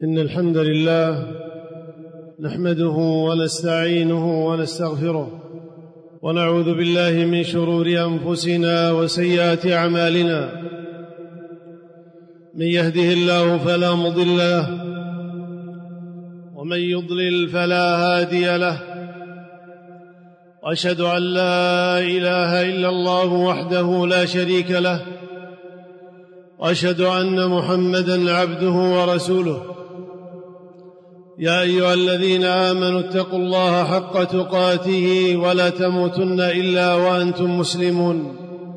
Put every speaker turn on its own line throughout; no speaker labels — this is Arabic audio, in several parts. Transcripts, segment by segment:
إن الحمد لله نحمده ونستعينه ونستغفره ونعوذ بالله من شرور أنفسنا وسيئات أعمالنا. من يهده الله فلا مضل له ومن يضلل فلا هادي له، وأشهد أن لا إله إلا الله وحده لا شريك له، وأشهد أن محمدًا عبده ورسوله. يا أيها الذين آمنوا اتقوا الله حق تقاته ولا تموتن إلا وأنتم مسلمون.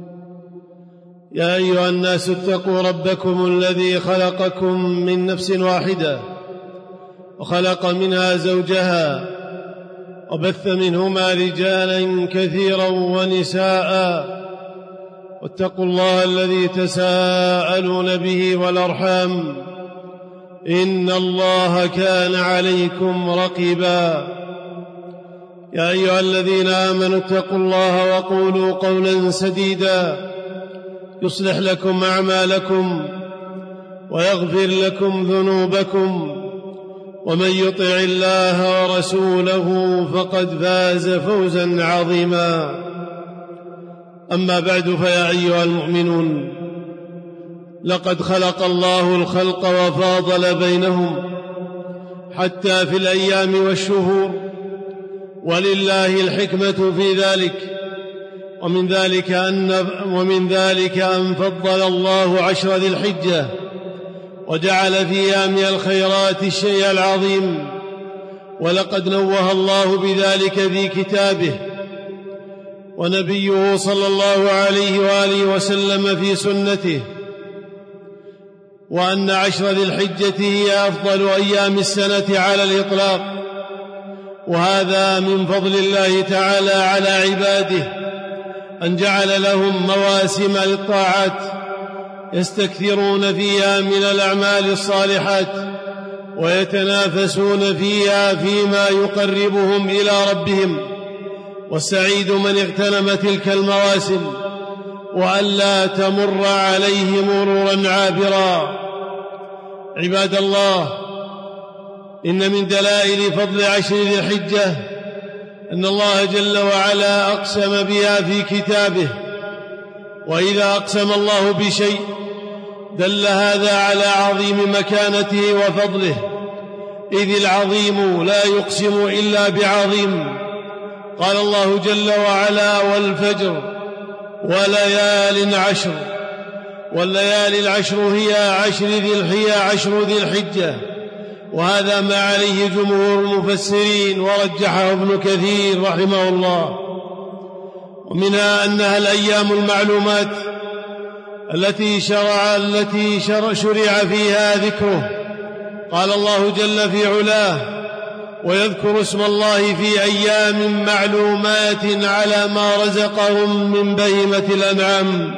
يا أيها الناس اتقوا ربكم الذي خلقكم من نفس واحدة وخلق منها زوجها وبث منهما رجالا كثيرا ونساء، واتقوا الله الذي تساءلون به والأرحام، إن الله كان عليكم رقيبا. يا أيها الذين آمنوا اتقوا الله وقولوا قولا سديدا يصلح لكم أعمالكم ويغفر لكم ذنوبكم، ومن يطع الله ورسوله فقد فاز فوزا عظيما. أما بعد، فيا أيها المؤمنون، لقد خلق الله الخلق وفاضل بينهم حتى في الأيام والشهور، ولله الحكمة في ذلك. ومن ذلك أن فضل الله عشر ذي الحجة وجعل فيها من الخيرات الشيء العظيم، ولقد نوه الله بذلك في كتابه، ونبيه صلى الله عليه وآله وسلم في سنته، وأن عشر ذي الحجة هي أفضل أيام السنة على الإطلاق، وهذا من فضل الله تعالى على عباده، أن جعل لهم مواسم للطاعات يستكثرون فيها من الأعمال الصالحات، ويتنافسون فيها فيما يقربهم إلى ربهم. والسعيد من اغتنم تلك المواسم وألا تمر عليه مرورا عابرا. عباد الله، إن من دلائل فضل عشر ذي الحجة أن الله جل وعلا أقسم بها في كتابه، وإذا أقسم الله بشيء دل هذا على عظيم مكانته وفضله، إذ العظيم لا يقسم إلا بعظيم. قال الله جل وعلا: والفجر وليال عشر. والليالي العشر هي عشر ذي الحجة، وهذا ما عليه جمهور المفسرين، ورجحه ابن كثير رحمه الله. ومنها أنها الأيام المعلومات التي شرع فيها ذكره. قال الله جل في علاه: ويذكر اسم الله في أيام معلومات على ما رزقهم من بهيمة الأنعام.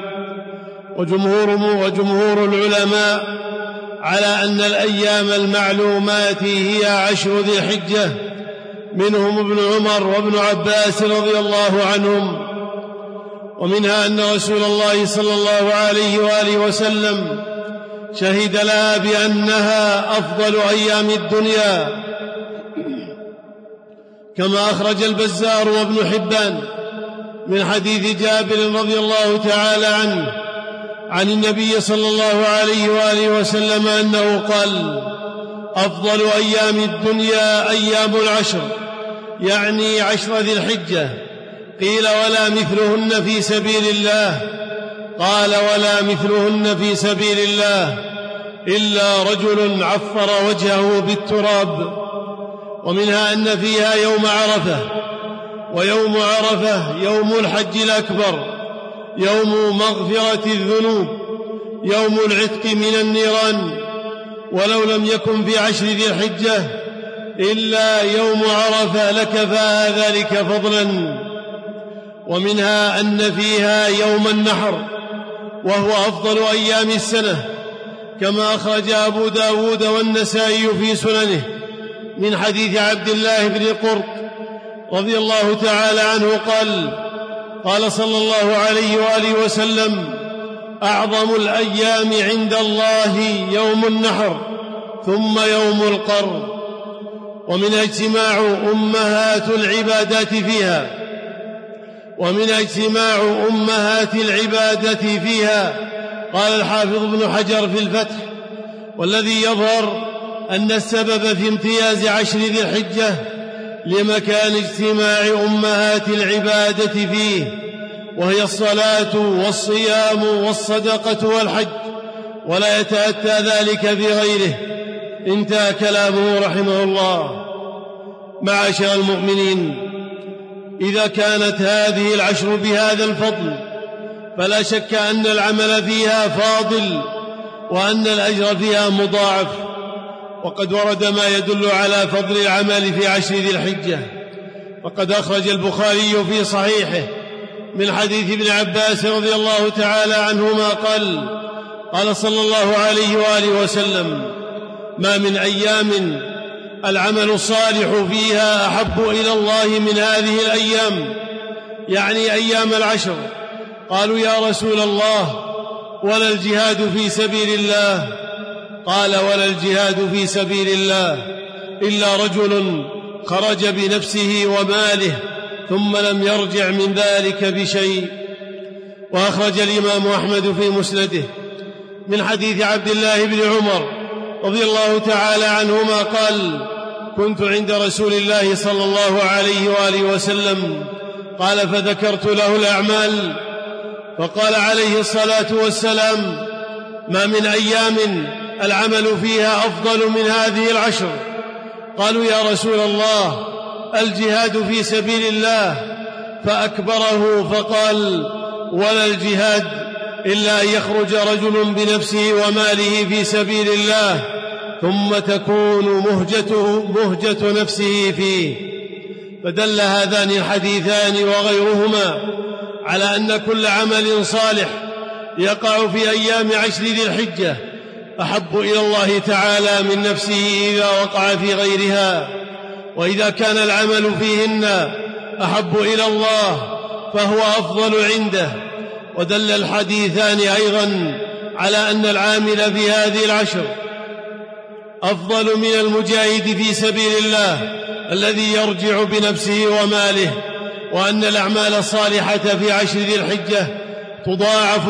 وجمهور العلماء على أن الأيام المعلومات هي عشر ذي الحجة، منهم ابن عمر وابن عباس رضي الله عنهم. ومنها أن رسول الله صلى الله عليه وآله وسلم شهد لها بأنها أفضل أيام الدنيا، كما أخرج البزار وابن حبان من حديث جابر رضي الله تعالى عنه عن النبي صلى الله عليه وآله وسلم أنه قال: أفضل أيام الدنيا أيام العشر، يعني عشر ذي الحجة. قيل: ولا مثلهن في سبيل الله؟ قال: ولا مثلهن في سبيل الله إلا رجل عفر وجهه بالتراب. ومنها أن فيها يوم عرفة، ويوم عرفة يوم الحج الأكبر، يوم مغفرة الذنوب، يوم العتق من النيران. ولو لم يكن في عشر ذي الحجة إلا يوم عرفة لكفى ذلك فضلا. ومنها أن فيها يوم النحر، وهو أفضل أيام السنة، كما أخرج أبو داود والنسائي في سننه من حديث عبد الله بن قرط رضي الله تعالى عنه قال صلى الله عليه وآله وسلم: أعظم الأيام عند الله يوم النحر، ثم يوم القر. ومنها اجتماع أمهات العبادة فيها. قال الحافظ ابن حجر في الفتح: والذي يظهر أن السبب في امتياز 10 ذي الحجة لمكان اجتماع أمهات العبادة فيه، وهي الصلاة والصيام والصدقة والحج، ولا يتأتى ذلك بغيره. انتهى كلامه رحمه الله. معاشر المؤمنين، إذا كانت هذه العشر بهذا الفضل فلا شك أن العمل فيها فاضل، وأن الأجر فيها مضاعف. وقد ورد ما يدل على فضل العمل في 10 ذي الحجة. وقد أخرج البخاري في صحيحه من حديث ابن عباس رضي الله تعالى عنهما قال صلى الله عليه وآله وسلم: ما من أيام العمل الصالح فيها أحب إلى الله من هذه الأيام، يعني أيام العشر. قالوا: يا رسول الله، ولا الجهاد في سبيل الله؟ قال: ولا الجهاد في سبيل الله إلا رجل خرج بنفسه وماله ثم لم يرجع من ذلك بشيء. وأخرج الإمام أحمد في مسنده من حديث عبد الله بن عمر رضي الله تعالى عنهما قال: كنت عند رسول الله صلى الله عليه وآله وسلم، قال: فذكرت له الأعمال، فقال عليه الصلاة والسلام: ما من أيام العمل فيها أفضل من هذه العشر. قالوا: يا رسول الله، الجهاد في سبيل الله؟ فأكبره فقال: ولا الجهاد إلا أن يخرج رجل بنفسه وماله في سبيل الله ثم تكون مهجة نفسه فيه. فدل هذان الحديثان وغيرهما على أن كل عمل صالح يقع في أيام 10 ذي الحجة أحب إلى الله تعالى من نفسه إذا وقع في غيرها. وإذا كان العمل فيهن أحب إلى الله فهو أفضل عنده. ودل الحديثان أيضا على أن العامل في هذه العشر أفضل من المجاهد في سبيل الله الذي يرجع بنفسه وماله، وأن الأعمال الصالحة في 10 ذي الحجة تضاعف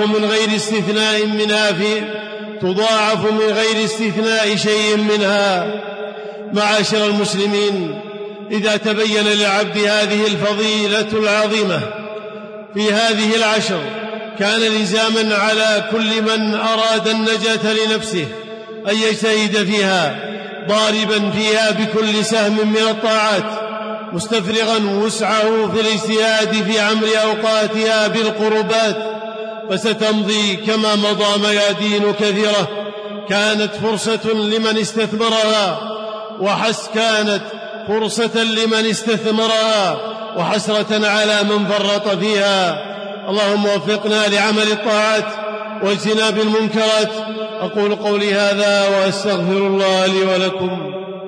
من غير استثناء شيء منها. معاشر المسلمين، إذا تبين للعبد هذه الفضيلة العظيمة في هذه العشر كان لزاما على كل من أراد النجاة لنفسه أن يجتهد فيها، ضاربا فيها بكل سهم من الطاعات، مستفرغا وسعه في الاجتهاد في عمر أوقاتها بالقربات. فستمضي كما مضى ميادين كثيرة كانت فرصة لمن استثمرها وحسرة على من فرط فيها. اللهم وفقنا لعمل الطاعات واجتناب المنكرات. أقول قولي هذا وأستغفر الله لي ولكم.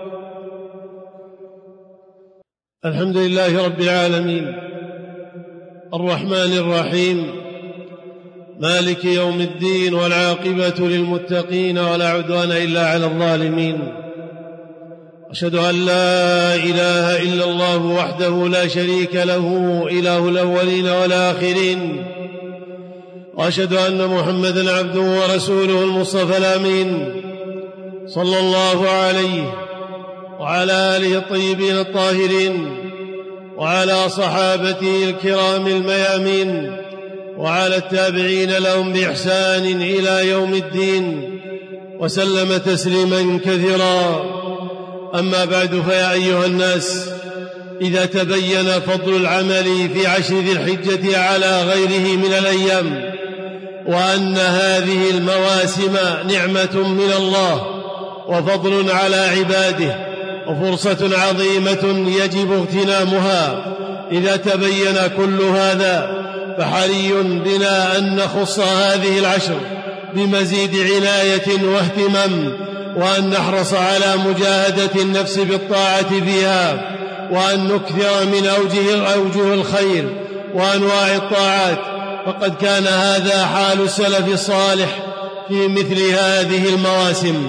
الحمد لله رب العالمين، الرحمن الرحيم، مالك يوم الدين، والعاقبة للمتقين ولا عدوان إلا على الظالمين. أشهد أن لا إله إلا الله وحده لا شريك له، إله الأولين والآخرين. وأشهد أن محمدًا عبده ورسوله المصطفى الأمين، صلى الله عليه وعلى آله الطيبين الطاهرين، وعلى صحابته الكرام الميامين، وعلى التابعين لهم بإحسان إلى يوم الدين، وسلم تسليما كثيرا. أما بعد، فيا أيها الناس، إذا تبين فضل العمل في 10 ذي الحجة على غيره من الأيام، وأن هذه المواسم نعمة من الله وفضل على عباده وفرصة عظيمة يجب اغتنامها، إذا تبين كل هذا فحري بنا أن نخص هذه العشر بمزيد عناية واهتمام، وأن نحرص على مجاهدة النفس بالطاعة فيها، وأن نكثر من أوجه الخير وأنواع الطاعات. فقد كان هذا حال السلف الصالح في مثل هذه المواسم،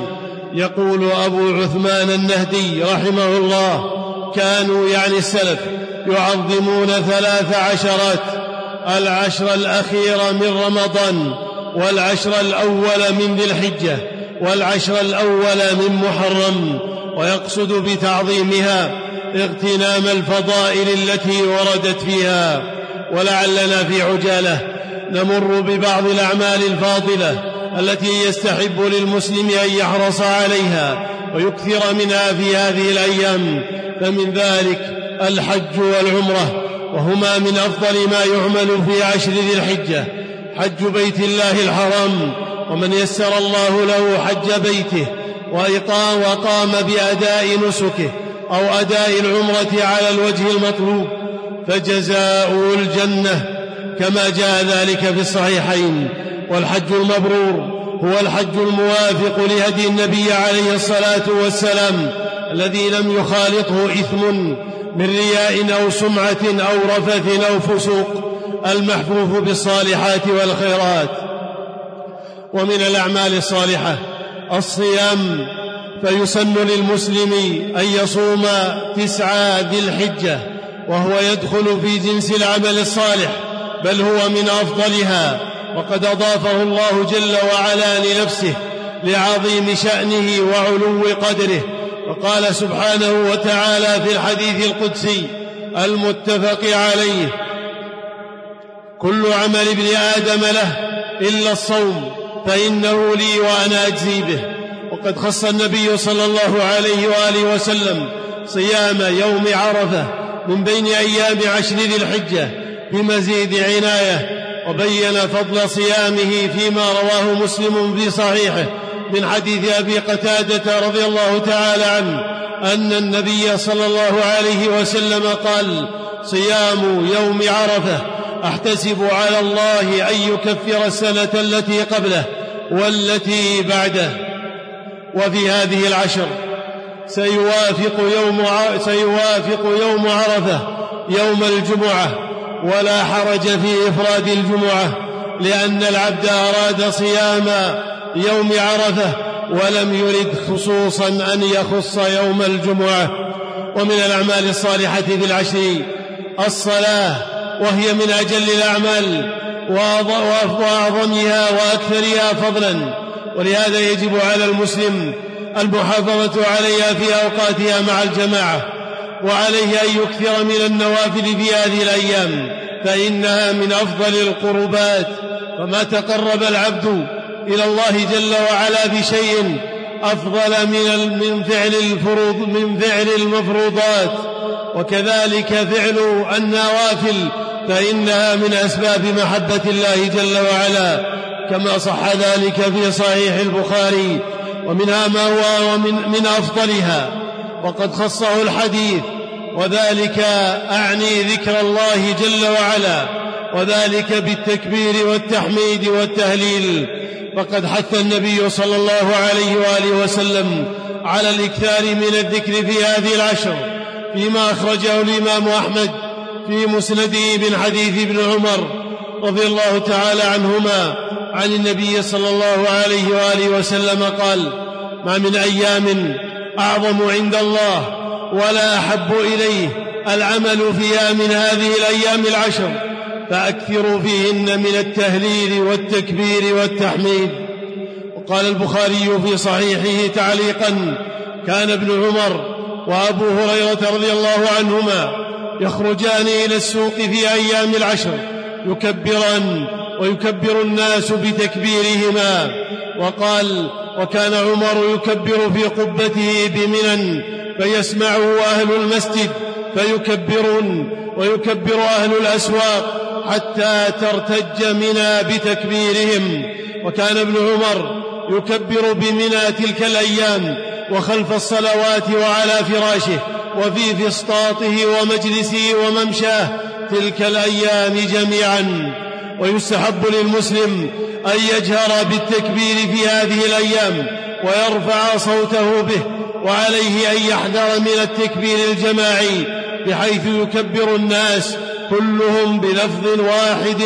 يقول أبو عثمان النهدي رحمه الله: كانوا يعني السلف يعظمون 13 العشر الأخير من رمضان، والعشر الأول من ذي الحجة، والعشر الأول من محرم، ويقصد بتعظيمها اغتنام الفضائل التي وردت فيها. ولعلنا في عجالة نمر ببعض الأعمال الفاضلة التي يستحب للمسلم أن يحرص عليها ويكثر منها في هذه الأيام، فمن ذلك الحج والعمرة، وهما من أفضل ما يعمل في عشر ذي الحجة: حج بيت الله الحرام، ومن يسر الله له حج بيته وقام بأداء نسكه أو أداء العمرة على الوجه المطلوب فجزاؤه الجنة، كما جاء ذلك في الصحيحين. والحج المبرور هو الحج الموافق لهدي النبي عليه الصلاة والسلام، الذي لم يخالطه إثم من رياء أو سمعة أو رفث أو فسوق، المحفوف بالصالحات والخيرات. ومن الأعمال الصالحة الصيام، فيسن للمسلم أن يصوم 9 ذي الحجة، وهو يدخل في جنس العمل الصالح، بل هو من أفضلها، وقد أضافه الله جل وعلا لنفسه لعظيم شأنه وعلو قدره. وقال سبحانه وتعالى في الحديث القدسي المتفق عليه: كل عمل ابن آدم له إلا الصوم فإنه لي وأنا أجزي به. وقد خص النبي صلى الله عليه وآله وسلم صيام يوم عرفة من بين أيام عشر ذي الحجة بمزيد عناية، وبين فضل صيامه فيما رواه مسلم في صحيحه من حديث أبي قتادة رضي الله تعالى عنه أن النبي صلى الله عليه وسلم قال: صيام يوم عرفة أحتسب على الله أن يكفر السنة التي قبله والتي بعده. وفي هذه العشر سيوافق يوم عرفة يوم الجمعة، ولا حرج في إفراد الجمعة، لأن العبد أراد صيام يوم عرفة ولم يرد خصوصا أن يخص يوم الجمعة. ومن الأعمال الصالحة في العشر الصلاة، وهي من أجل الأعمال وأعظمها وأكثرها فضلا، ولهذا يجب على المسلم المحافظة عليها في أوقاتها مع الجماعة، وعليه أن يكثر من النوافل في هذه الأيام، فإنها من أفضل القربات. وما تقرب العبد إلى الله جل وعلا بشيء أفضل من فعل المفروضات، وكذلك فعل النوافل، فإنها من أسباب محبة الله جل وعلا، كما صح ذلك في صحيح البخاري. ومنها ما هو من أفضلها وقد خصه الحديث، وذلك أعني ذكر الله جل وعلا، وذلك بالتكبير والتحميد والتهليل. فقد حث النبي صلى الله عليه وآله وسلم على الإكثار من الذكر في هذه العشر، فيما أخرجه الإمام أحمد في مسنده من حديث ابن عمر رضي الله تعالى عنهما عن النبي صلى الله عليه وآله وسلم قال: ما من أيام أعظم عند الله ولا أحب إليه العمل فيها من هذه الأيام العشر، فأكثروا فيهن من التهليل والتكبير والتحميد. وقال البخاري في صحيحه تعليقا: كان ابن عمر وأبو هريرة رضي الله عنهما يخرجان إلى السوق في أيام العشر يكبران ويكبر الناس بتكبيرهما. وقال: وكان عمر يكبر في قبته بمنى فيسمعه أهل المسجد فيكبرون، ويكبر أهل الأسواق حتى ترتج منى بتكبيرهم. وكان ابن عمر يكبر بمنى تلك الأيام وخلف الصلوات وعلى فراشه وفي فسطاطه ومجلسه وممشاه تلك الأيام جميعا. ويستحب للمسلم أن يجهر بالتكبير في هذه الأيام ويرفع صوته به، وعليه أن يحذر من التكبير الجماعي بحيث يكبر الناس كلهم بلفظ واحد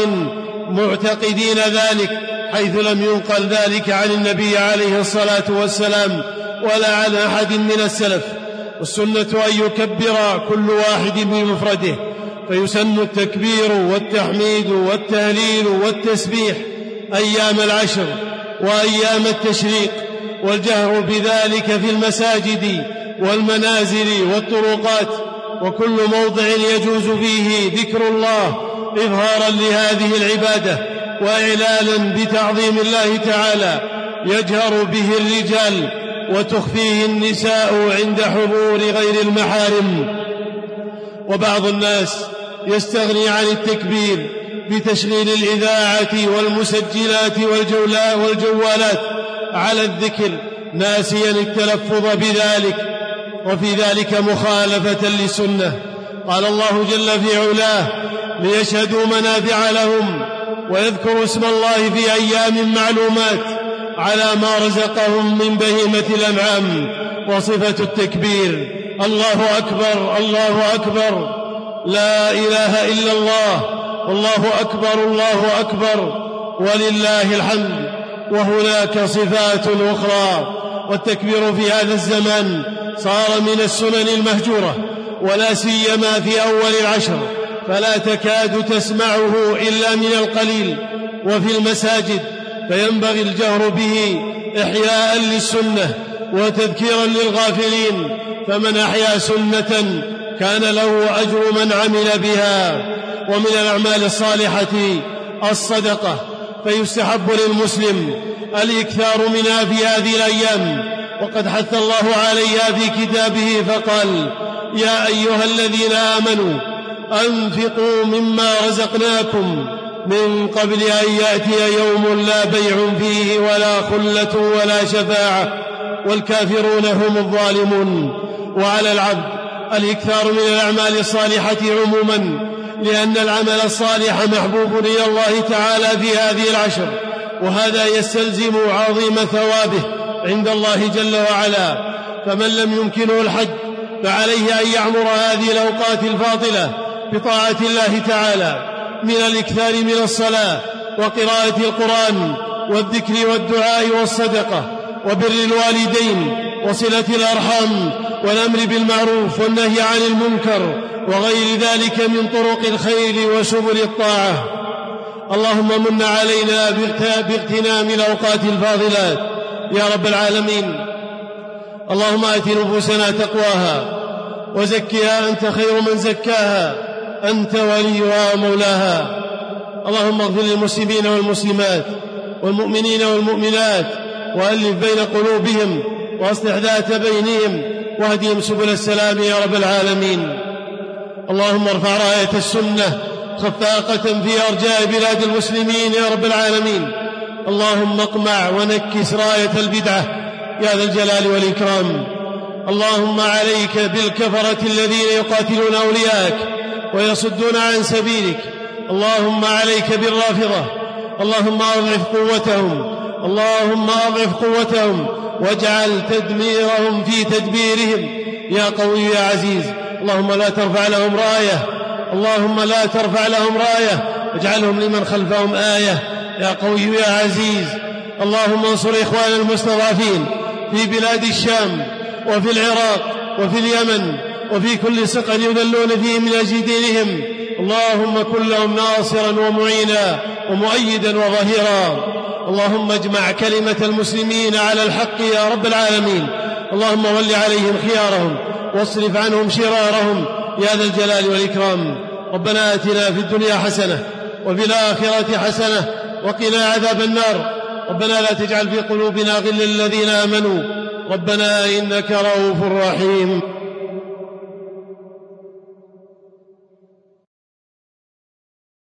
معتقدين ذلك، حيث لم ينقل ذلك عن النبي عليه الصلاة والسلام، ولا عن أحد من السلف. والسنة أن يكبر كل واحد بمفرده، فيسن التكبير والتحميد والتهليل والتسبيح أيام العشر وأيام التشريق، والجهر بذلك في المساجد والمنازل والطرقات وكل موضع يجوز فيه ذكر الله إظهارا لهذه العبادة وإعلانا بتعظيم الله تعالى، يجهر به الرجال وتخفيه النساء عند حضور غير المحارم. وبعض الناس يستغني عن التكبير بتشغيل الإذاعة والمسجلات والجوالات على الذكر ناسيا التلفظ بذلك، وفي ذلك مخالفة للسنة. قال الله جل في علاه: ليشهدوا منافع لهم ويذكروا اسم الله في أيام معلومات على ما رزقهم من بهيمة الأنعام. وصفة التكبير: الله أكبر الله أكبر، لا إله إلا الله، الله أكبر الله أكبر، ولله الحمد. وهناك صفات أخرى. والتكبير في هذا الزمان صار من السنن المهجورة، ولا سيما في أول العشر، فلا تكاد تسمعه إلا من القليل وفي المساجد، فينبغي الجهر به إحياء للسنة وتذكيرا للغافلين. فمن أحيا سنة كان له أجر من عمل بها. ومن الأعمال الصالحة الصدقة، فيستحب للمسلم الإكثار منها في هذه الأيام، وقد حث الله عليها في كتابه فقال: يا أيها الذين آمنوا أنفقوا مما رزقناكم من قبل أن يأتي يوم لا بيع فيه ولا خلة ولا شفاعة والكافرون هم الظالمون. وعلى العبد الإكثار من الأعمال الصالحة عموما، لأن العمل الصالح محبوب إلى الله تعالى في هذه العشر، وهذا يستلزم عظيم ثوابه عند الله جل وعلا. فمن لم يمكنه الحج فعليه أن يعمر هذه الأوقات الفاضلة بطاعة الله تعالى، من الإكثار من الصلاة وقراءة القرآن والذكر والدعاء والصدقة وبر الوالدين وصلة الأرحام والأمر بالمعروف والنهي عن المنكر وغير ذلك من طرق الخير وسبل الطاعة. اللهم من علينا باغتنام الأوقات الفاضلات يا رب العالمين. اللهم آت نفوسنا تقواها وزكها أنت خير من زكاها، أنت وليها ومولاها. اللهم اغفر للمسلمين والمسلمات والمؤمنين والمؤمنات، وألف بين قلوبهم وأصلح ذات بينهم واهدهم سبل السلام يا رب العالمين. اللهم ارفع راية السنة خفاقة في أرجاء بلاد المسلمين يا رب العالمين. اللهم اقمع ونكس راية البدعة يا ذا الجلال والإكرام. اللهم عليك بالكفرة الذين يقاتلون أولياءك ويصدون عن سبيلك. اللهم عليك بالرافضة، اللهم أضعف قوتهم واجعل تدميرهم في تدبيرهم يا قوي يا عزيز. اللهم لا ترفع لهم راية واجعلهم لمن خلفهم آية يا قوي يا عزيز. اللهم انصر إخوان المستضعفين في بلاد الشام وفي العراق وفي اليمن وفي كل سقر يذلون فيه من أجل دينهم. اللهم كن لهم ناصرا ومعينا ومؤيدا وظهيرا. اللهم اجمع كلمة المسلمين على الحق يا رب العالمين. اللهم ول عليهم خيارهم واصرف عنهم شرارهم يا ذا الجلال والإكرام. ربنا آتنا في الدنيا حسنة وفي الآخرة حسنة وقنا عذاب النار. ربنا لا تجعل في قلوبنا غلا للذين آمنوا ربنا إنك رؤوف رحيم.